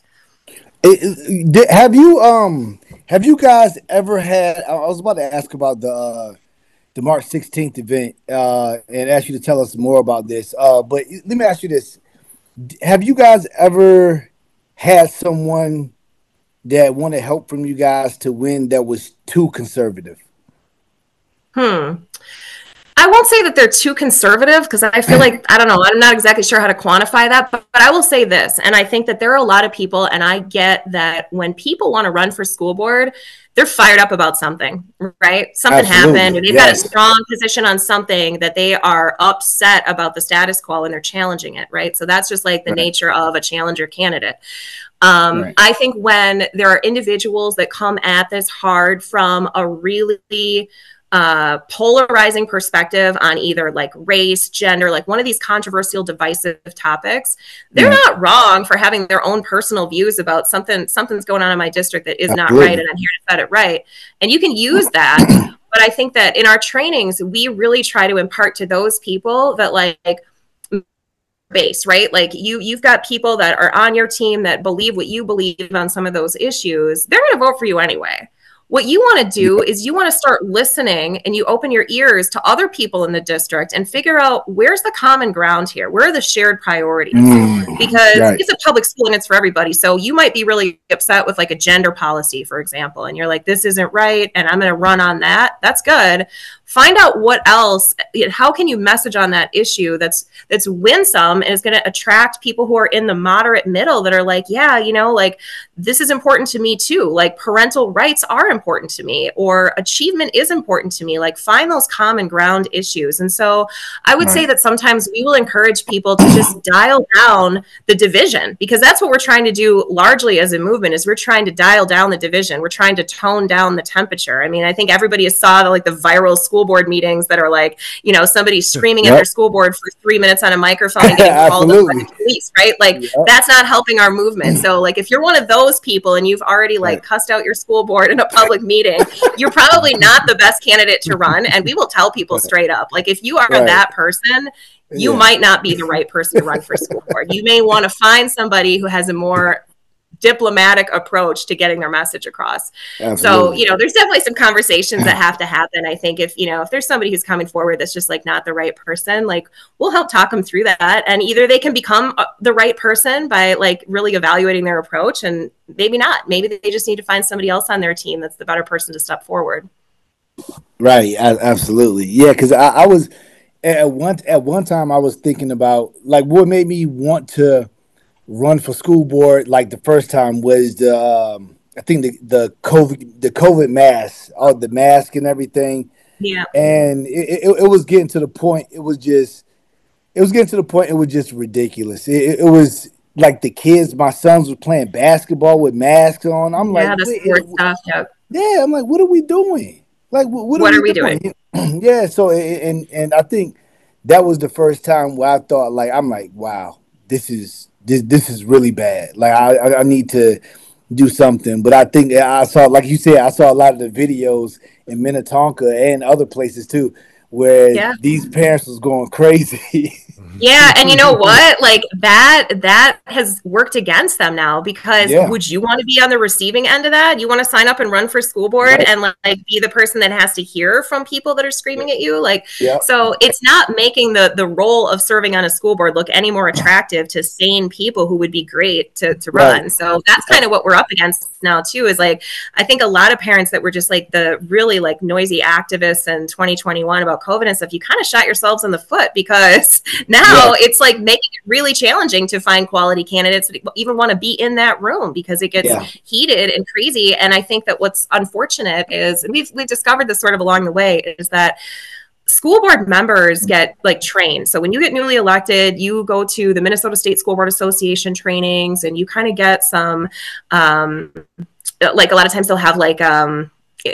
It, have you um have you guys ever had, I was about to ask about the uh, the March sixteenth event uh, and ask you to tell us more about this, uh, but let me ask you this. Have you guys ever had someone that wanted help from you guys to win that was too conservative? Hmm. I won't say that they're too conservative because I feel like, I don't know, I'm not exactly sure how to quantify that, but, but I will say this. And I think that there are a lot of people, and I get that when people want to run for school board, they're fired up about something, right? Something Absolutely. happened, or they've yes. got a strong position on something that they are upset about the status quo and they're challenging it, right? So that's just like the right. nature of a challenger candidate. Um, right. I think when there are individuals that come at this hard from a really uh, polarizing perspective on either like race, gender, like one of these controversial, divisive topics, they're right. not wrong for having their own personal views about something, something's going on in my district that is Absolutely. not right. And I'm here to set it right. And you can use that. But I think that in our trainings, we really try to impart to those people that like, base, right? Like you, you've got people that are on your team that believe what you believe on some of those issues. They're going to vote for you anyway. What you want to do is you want to start listening and you open your ears to other people in the district and figure out where's the common ground here? Where are the shared priorities? Mm, because right. it's a public school and it's for everybody. So you might be really upset with like a gender policy, for example, and you're like, this isn't right. And I'm going to run on that. That's good. Find out what else, how can you message on that issue that's that's winsome and is going to attract people who are in the moderate middle that are like, yeah, you know, like this is important to me too. Like parental rights are important to me, or achievement is important to me. Like find those common ground issues. And so I would right. say that sometimes we will encourage people to just dial down the division, because that's what we're trying to do largely as a movement is we're trying to dial down the division. We're trying to tone down the temperature. I mean, I think everybody has saw the, like the viral school board meetings that are like, you know, somebody screaming yep. at their school board for three minutes on a microphone and getting called up by the police, right? Like yep. that's not helping our movement. So like if you're one of those people and you've already like right. cussed out your school board in a public meeting, you're probably not the best candidate to run. And we will tell people straight up, like if you are right. that person, you Yeah. might not be the right person to run for school board. You may want to find somebody who has a more diplomatic approach to getting their message across. Absolutely. So, you know, there's definitely some conversations that have to happen. I think if, you know, if there's somebody who's coming forward that's just like not the right person, like we'll help talk them through that. And either they can become the right person by like really evaluating their approach, and maybe not. Maybe they just need to find somebody else on their team that's the better person to step forward. Right. Absolutely. Yeah. Cause I, I was at one, at one time I was thinking about like what made me want to run for school board. Like the first time was the, um, I think the, the COVID, the COVID mask, all the mask and everything. Yeah. And it, it, it was getting to the point. It was just, it was getting to the point. It was just ridiculous. It, it was like the kids, my sons were playing basketball with masks on. I'm yeah, like, the sports stuff. Yeah. yeah. I'm like, what are we doing? Like, what, what, what are, are we, we doing? doing? Yeah. So, and, and I think that was the first time where I thought like, I'm like, wow, this is, this, this is really bad. Like I, I need to do something. But I think I saw, like you said, I saw a lot of the videos in Minnetonka and other places too, where yeah. these parents was going crazy. Yeah, and you know what? Like that that has worked against them now, because yeah. would you want to be on the receiving end of that? You want to sign up and run for school board right. and like be the person that has to hear from people that are screaming at you? Like yeah. so it's not making the the role of serving on a school board look any more attractive to sane people who would be great to to run. Right. So that's kind of what we're up against now too, is like I think a lot of parents that were just like the really like noisy activists in twenty twenty-one about COVID and stuff, you kind of shot yourselves in the foot, because now yeah. it's like making it really challenging to find quality candidates that even want to be in that room, because it gets yeah. heated and crazy. And I think that what's unfortunate is, and we've, we've discovered this sort of along the way, is that school board members get like trained. So when you get newly elected, you go to the Minnesota State School Board Association trainings, and you kind of get some, um, like a lot of times they'll have like, um,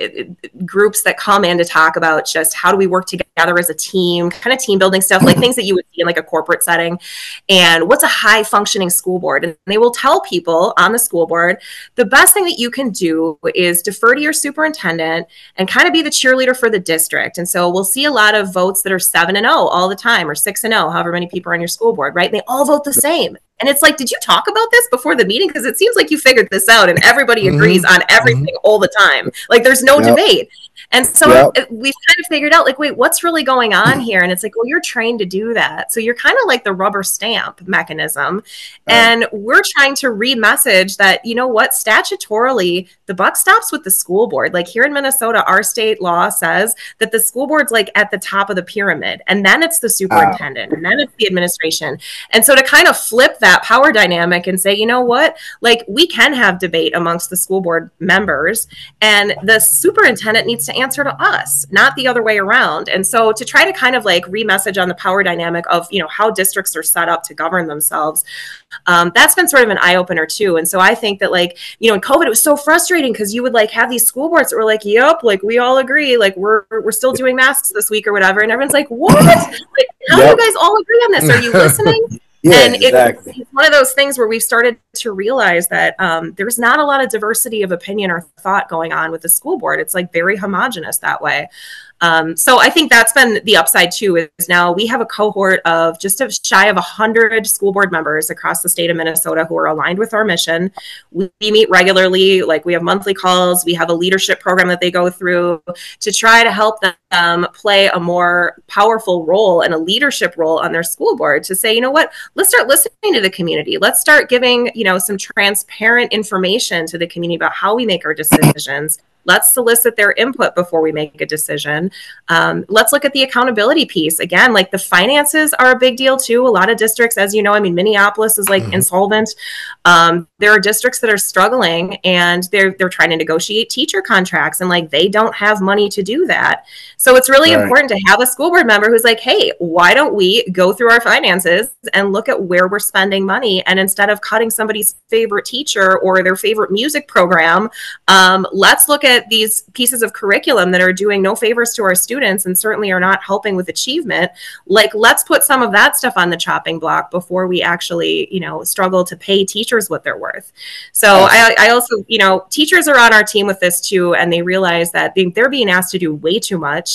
groups that come in to talk about just how do we work together as a team, kind of team building stuff, like things that you would see in like a corporate setting, and what's a high functioning school board. And they will tell people on the school board, the best thing that you can do is defer to your superintendent and kind of be the cheerleader for the district. And so we'll see a lot of votes that are seven and oh all the time, or six and oh, however many people are on your school board, right? And they all vote the same. And it's like, did you talk about this before the meeting? Because it seems like you figured this out and everybody mm-hmm. agrees on everything mm-hmm. all the time. Like there's no yep. debate. And so yep. it, we've kind of figured out like, wait, what's really going on here? And it's like, well, you're trained to do that. So you're kind of like the rubber stamp mechanism. Right. And we're trying to re-message that, you know what, statutorily, the buck stops with the school board. Like here in Minnesota, our state law says that the school board's like at the top of the pyramid, and then it's the superintendent, uh, and then it's the administration. And so to kind of flip that power dynamic and say, you know what, like we can have debate amongst the school board members, and the superintendent needs to answer to us, not the other way around. And so to try to kind of like re-message on the power dynamic of, you know, how districts are set up to govern themselves, um, that's been sort of an eye-opener too. And so I think that like, you know, in COVID, it was so frustrating because you would like have these school boards that were like, yep, like we all agree, like we're we're still doing masks this week or whatever. And everyone's like, what? Like, how yep. do you guys all agree on this? Are you listening? Yeah, and it, exactly. it's one of those things where we've started to realize that um, there's not a lot of diversity of opinion or thought going on with the school board. It's like very homogenous that way. Um, so I think that's been the upside too, is now we have a cohort of just a shy of one hundred school board members across the state of Minnesota who are aligned with our mission. We, we meet regularly, like we have monthly calls. We have a leadership program that they go through to try to help them play a more powerful role and a leadership role on their school board, to say, you know what, let's start listening to the community. Let's start giving, you know, some transparent information to the community about how we make our decisions. Let's solicit their input before we make a decision. Um, let's look at the accountability piece. Again, like the finances are a big deal too. A lot of districts, as you know, I mean, Minneapolis is like mm-hmm. insolvent. Um, there are districts that are struggling and they're they're trying to negotiate teacher contracts, and like they don't have money to do that. So it's really right. important to have a school board member who's like, hey, why don't we go through our finances and look at where we're spending money? And instead of cutting somebody's favorite teacher or their favorite music program, um, let's look at these pieces of curriculum that are doing no favors to our students and certainly are not helping with achievement. Like, let's put some of that stuff on the chopping block before we actually, you know, struggle to pay teachers what they're worth. So I, I also, you know, teachers are on our team with this too, and they realize that they, they're being asked to do way too much.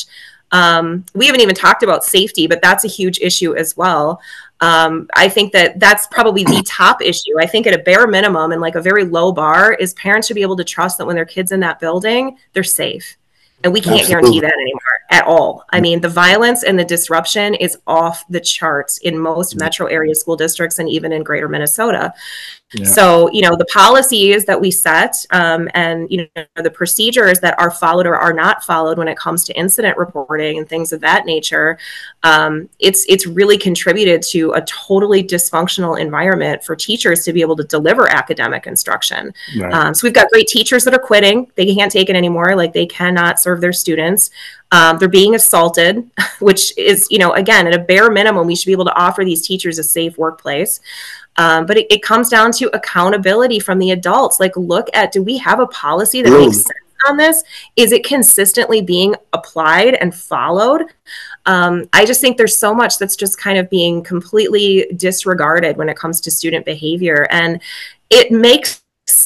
Um, we haven't even talked about safety, but that's a huge issue as well. Um, I think that that's probably the top issue. I think at a bare minimum and like a very low bar is parents should be able to trust that when their kids in that building, they're safe. And we can't Absolutely. guarantee that anymore at all. I mean, the violence and the disruption is off the charts in most metro area school districts and even in greater Minnesota. Yeah. So, you know, the policies that we set um, and, you know, the procedures that are followed or are not followed when it comes to incident reporting and things of that nature, um, it's it's really contributed to a totally dysfunctional environment for teachers to be able to deliver academic instruction. Right. Um, so we've got great teachers that are quitting. They can't take it anymore. Like they cannot serve their students. Um, they're being assaulted, which is, you know, again, at a bare minimum, we should be able to offer these teachers a safe workplace. Um, but it, it comes down to accountability from the adults. Like, look at, do we have a policy that Ooh. makes sense on this? Is it consistently being applied and followed? Um, I just think there's so much that's just kind of being completely disregarded when it comes to student behavior. And it makes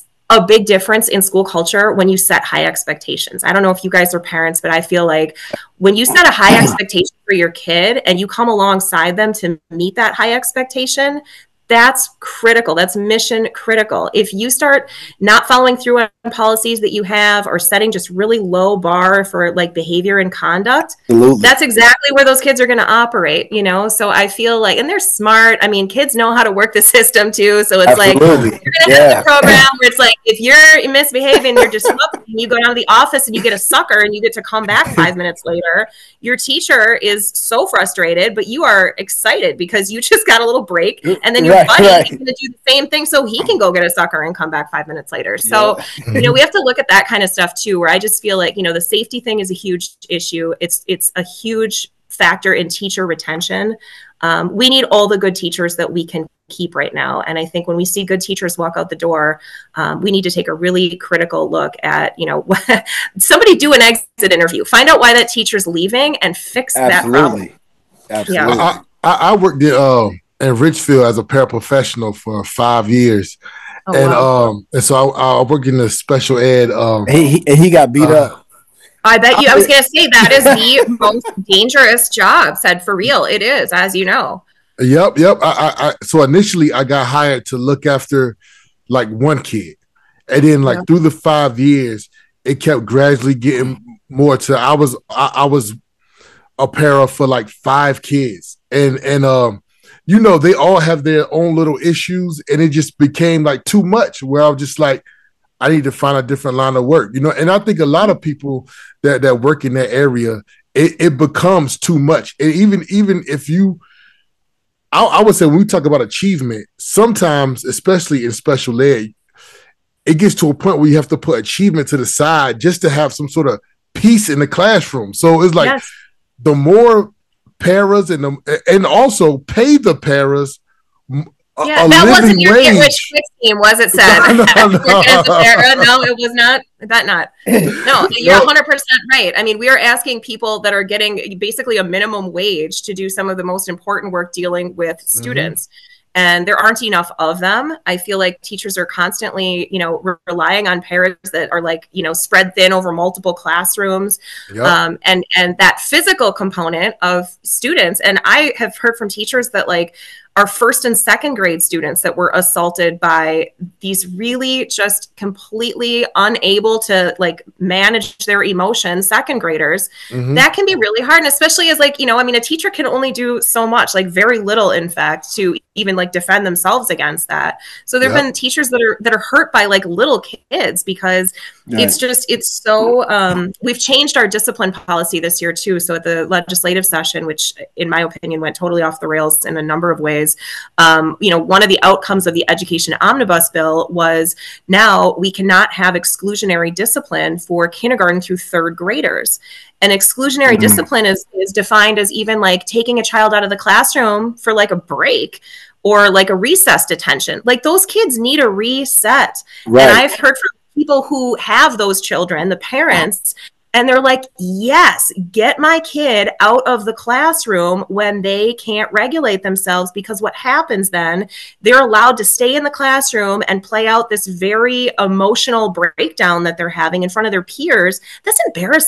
a big difference in school culture when you set high expectations. I don't know if you guys are parents, but I feel like when you set a high expectation for your kid and you come alongside them to meet that high expectation, that's critical. That's mission critical. If you start not following through on policies that you have or setting just really low bar for like behavior and conduct, Absolutely. that's exactly where those kids are going to operate, you know? So I feel like, and they're smart. I mean, kids know how to work the system too. So it's Absolutely. like, you're going to yeah. have a program where it's like, if you're misbehaving, you're disrupting, you go down to the office and you get a sucker and you get to come back five minutes later, your teacher is so frustrated, but you are excited because you just got a little break and then you're Right, buddy right. is going to do the same thing so he can go get a sucker and come back five minutes later. So, yeah. you know, we have to look at that kind of stuff too, where I just feel like, you know, the safety thing is a huge issue. It's, it's a huge factor in teacher retention. Um, we need all the good teachers that we can keep right now. And I think when we see good teachers walk out the door, um, we need to take a really critical look at, you know, somebody do an exit interview, find out why that teacher's leaving and fix Absolutely. that problem. Absolutely. Yeah. I, I, I worked at, uh, in Richfield as a paraprofessional for five years. Oh, and wow. um and so I, I work in the special ed. Um, he, he, he got beat uh, up. I bet you, I was going to say that is the most dangerous job, said for real. It is, as you know. Yep, yep. I, I, I so initially I got hired to look after like one kid. And then like yeah. through the five years, it kept gradually getting more to, I was, I, I was a para for like five kids. And, and, um, you know, they all have their own little issues, and it just became like too much where I was just like, I need to find a different line of work, you know? And I think a lot of people that, that work in that area, it, it becomes too much. And even, even if you, I, I would say when we talk about achievement, sometimes, especially in special ed, it gets to a point where you have to put achievement to the side just to have some sort of peace in the classroom. So it's like yes. the more paras and the, and also pay the paras a, yeah, a that wasn't your wage. Get Rich Quick scheme, was it, said? No, no, no. no, it was not. That not. No, you're one hundred percent right. I mean, we are asking people that are getting basically a minimum wage to do some of the most important work dealing with students. Mm-hmm. And there aren't enough of them. I feel like teachers are constantly, you know, re- relying on paras that are like, you know, spread thin over multiple classrooms. Yep. Um, and, and that physical component of students. And I have heard from teachers that like our first and second grade students that were assaulted by these really just completely unable to like manage their emotions, second graders, mm-hmm. that can be really hard. And especially as like, you know, I mean, a teacher can only do so much, like very little, in fact, to even like defend themselves against that. So there've yep. been teachers that are, that are hurt by like little kids because right. it's just, it's so, um, we've changed our discipline policy this year too. So at the legislative session, which in my opinion went totally off the rails in a number of ways, Um, you know, one of the outcomes of the education omnibus bill was now we cannot have exclusionary discipline for kindergarten through third graders. And exclusionary mm-hmm. discipline is, is defined as even like taking a child out of the classroom for like a break or like a recess detention. Like those kids need a reset. Right. And I've heard from people who have those children, the parents, and they're like, yes, get my kid out of the classroom when they can't regulate themselves, because what happens then, they're allowed to stay in the classroom and play out this very emotional breakdown that they're having in front of their peers. That's embarrassing.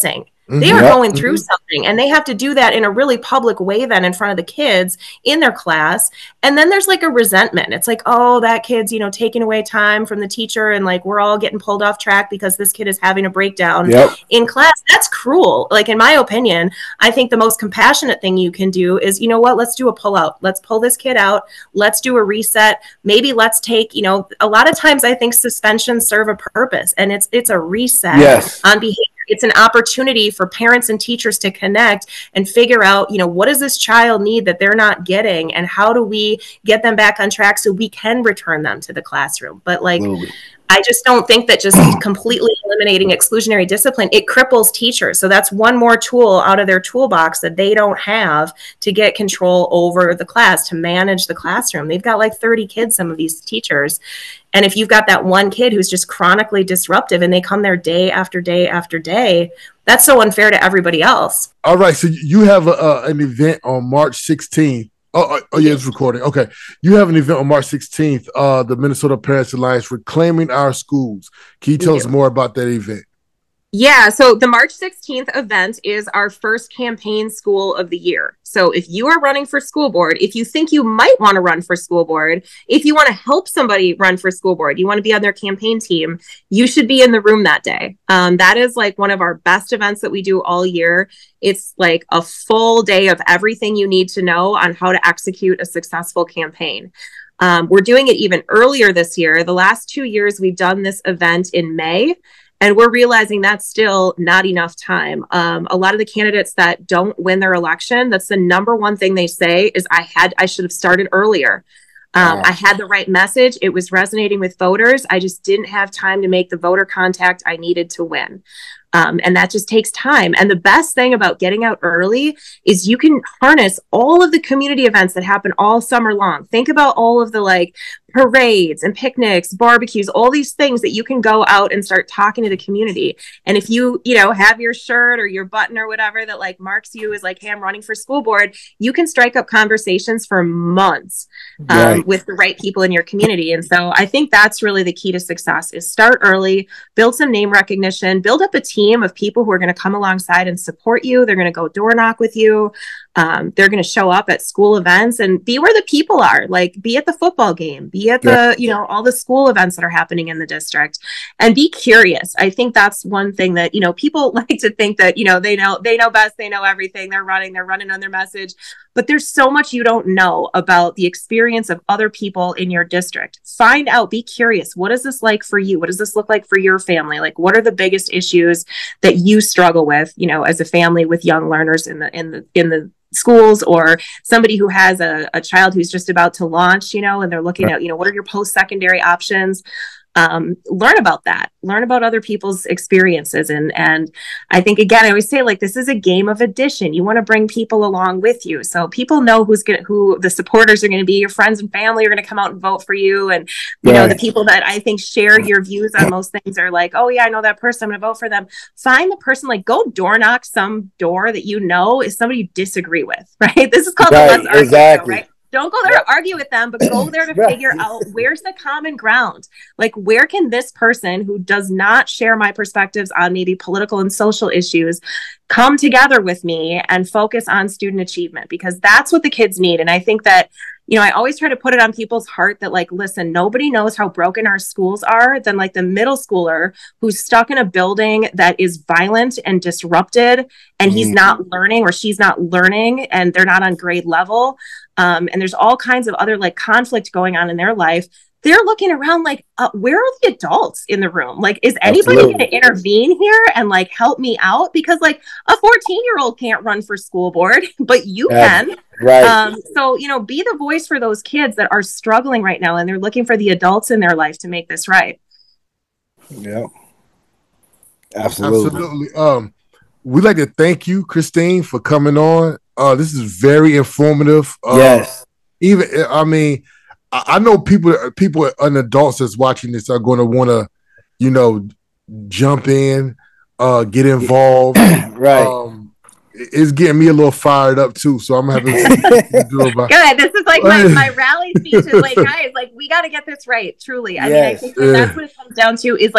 They are going through something, and they have to do that in a really public way then in front of the kids in their class. And then there's like a resentment. It's like, oh, that kid's, you know, taking away time from the teacher, and like we're all getting pulled off track because this kid is having a breakdown yep. in class. That's cruel. Like, in my opinion, I think the most compassionate thing you can do is, you know what, let's do a pull out. Let's pull this kid out. Let's do a reset. Maybe let's take, you know, a lot of times I think suspensions serve a purpose, and it's it's a reset yes. on behavior. It's an opportunity for parents and teachers to connect and figure out, you know, what does this child need that they're not getting, and how do we get them back on track so we can return them to the classroom. But like, Absolutely. I just don't think that just completely eliminating exclusionary discipline, it cripples teachers. So that's one more tool out of their toolbox that they don't have to get control over the class, to manage the classroom. They've got like thirty kids, some of these teachers. And if you've got that one kid who's just chronically disruptive and they come there day after day after day, that's so unfair to everybody else. All right. So you have a, uh, an event on March sixteenth. Oh, oh, yeah, it's recording. Okay. You have an event on March sixteenth, uh, the Minnesota Parents Alliance, Reclaiming Our Schools. Can you tell us more about that event? Yeah, so the March sixteenth event is our first campaign school of the year. So if you are running for school board, if you think you might want to run for school board, if you want to help somebody run for school board, you want to be on their campaign team, you should be in the room that day. Um, that is like one of our best events that we do all year. It's like a full day of everything you need to know on how to execute a successful campaign. Um, we're doing it even earlier this year. The last two years, we've done this event in May. And we're realizing that's still not enough time. Um, a lot of the candidates that don't win their election, that's the number one thing they say is, I had, I should have started earlier. Um, wow. I had the right message. It was resonating with voters. I just didn't have time to make the voter contact I needed to win. Um, and that just takes time. And the best thing about getting out early is you can harness all of the community events that happen all summer long. Think about all of the like parades and picnics, barbecues, all these things that you can go out and start talking to the community. And if you, you know, have your shirt or your button or whatever that like marks you as like, hey, I'm running for school board, you can strike up conversations for months um, right. with the right people in your community. And so I think that's really the key to success, is start early, build some name recognition, build up a team of people who are going to come alongside and support you. They're going to go door knock with you. Um, they're going to show up at school events and be where the people are, like be at the football game, be at yeah. the, you know, all the school events that are happening in the district, and be curious. I think that's one thing that, you know, people like to think that, you know, they know, they know best, they know everything, they're running, they're running on their message, but there's so much you don't know about the experience of other people in your district. Find out, be curious. What is this like for you? What does this look like for your family? Like, what are the biggest issues that you struggle with, you know, as a family with young learners in the, in the, in the, schools, or somebody who has a, a child who's just about to launch, you know, and they're looking at, you know, what are your post-secondary options? Um, learn about that, learn about other people's experiences. And, and I think, again, I always say, like, this is a game of addition. You want to bring people along with you. So people know who's going to, who the supporters are going to be. Your friends and family are going to come out and vote for you. And, you right. know, the people that I think share your views on most things are like, oh yeah, I know that person, I'm going to vote for them. Find the person, like go door knock some door that, you know, is somebody you disagree with, right? This is called right, the Let's Argue exactly. Show, right? Don't go there yep. to argue with them, but go there to right. figure out where's the common ground. Like, where can this person who does not share my perspectives on maybe political and social issues come together with me and focus on student achievement? Because that's what the kids need. And I think that, you know, I always try to put it on people's heart that, like, listen, nobody knows how broken our schools are than like the middle schooler who's stuck in a building that is violent and disrupted, and he's mm. not learning, or she's not learning, and they're not on grade level. Um, and there's all kinds of other like conflict going on in their life. They're looking around like, uh, where are the adults in the room? Like, is anybody going to intervene here and like help me out? Because like a fourteen year old can't run for school board, but you yeah, can. Right. Um, so, you know, be the voice for those kids that are struggling right now, and they're looking for the adults in their life to make this right. Yeah. Absolutely. Absolutely. Um, we'd like to thank you, Christine, for coming on. Uh, this is very informative. Uh, yes. Even, I mean, I, I know people, people and adults that's watching this are going to want to, you know, jump in, uh, get involved. Right. Um, it's getting me a little fired up too, so I'm having to do about. Good. This is like my, my rally speech is like, guys, like we got to get this right. Truly, I yes. mean, I think that that's what it comes down to, is like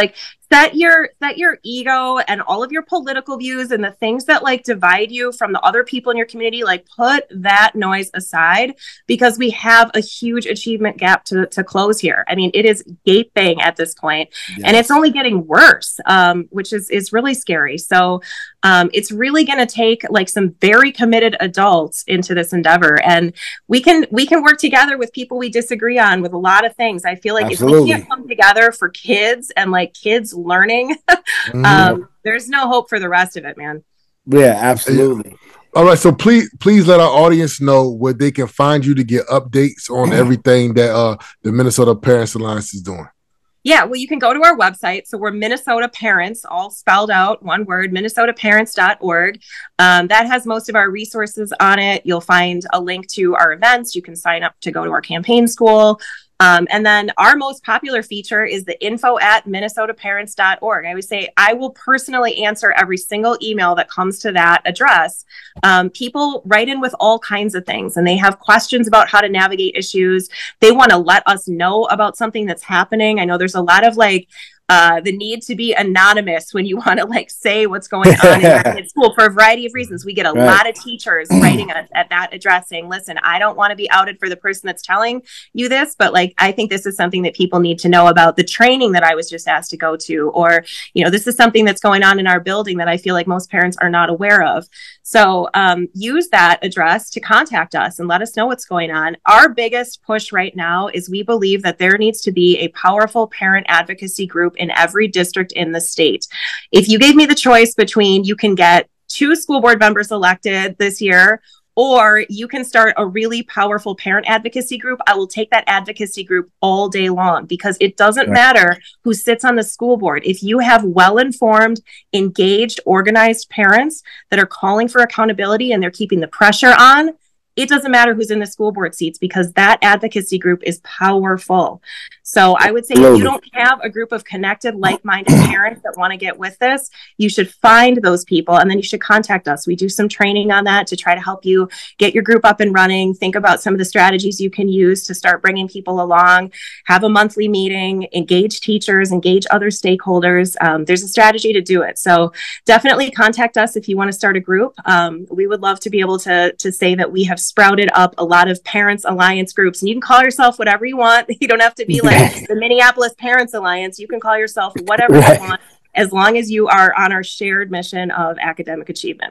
set your set your ego and all of your political views and the things that like divide you from the other people in your community, like put that noise aside, because we have a huge achievement gap to, to close here. I mean, it is gaping at this point, yes. and it's only getting worse, um, which is is really scary. So um, it's really going to take like some very committed adults into this endeavor, and we can we can work together with people we disagree on with a lot of things. I feel like Absolutely. If we can't come together for kids and like kids learning, mm-hmm. um, there's no hope for the rest of it, man. Yeah, absolutely. All right, so please, please let our audience know where they can find you to get updates on everything that uh, the Minnesota Parents Alliance is doing. Yeah, well, you can go to our website. So we're Minnesota Parents, all spelled out, one word, minnesota parents dot org. Um, that has most of our resources on it. You'll find a link to our events. You can sign up to go to our campaign school. Um, and then our most popular feature is the info at minnesota parents dot org. I would say I will personally answer every single email that comes to that address. Um, people write in with all kinds of things, and they have questions about how to navigate issues. They want to let us know about something that's happening. I know there's a lot of like uh, the need to be anonymous when you want to like say what's going on in your kid's school for a variety of reasons. We get a right. lot of teachers writing at, at that address saying, listen, I don't want to be outed for the person that's telling you this, but like, I think this is something that people need to know about. The training that I was just asked to go to, or, you know, this is something that's going on in our building that I feel like most parents are not aware of. So um, use that address to contact us and let us know what's going on. Our biggest push right now is we believe that there needs to be a powerful parent advocacy group in every district in the state. If you gave me the choice between you can get two school board members elected this year, or you can start a really powerful parent advocacy group, I will take that advocacy group all day long, because it doesn't right. matter who sits on the school board. If you have well-informed, engaged, organized parents that are calling for accountability and they're keeping the pressure on, it doesn't matter who's in the school board seats, because that advocacy group is powerful. So I would say if you don't have a group of connected, like-minded parents that want to get with this, you should find those people, and then you should contact us. We do some training on that to try to help you get your group up and running, think about some of the strategies you can use to start bringing people along, have a monthly meeting, engage teachers, engage other stakeholders. Um, there's a strategy to do it. So definitely contact us if you want to start a group. Um, we would love to be able to, to say that we have sprouted up a lot of Parents Alliance groups, and you can call yourself whatever you want. You don't have to be like the Minneapolis Parents Alliance. You can call yourself whatever right. you want, as long as you are on our shared mission of academic achievement.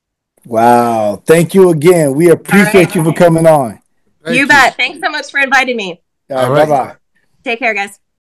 Wow. Thank you again. We appreciate right. you for coming on. Thank you, you bet. Thanks so much for inviting me. All right. Bye-bye. Take care, guys.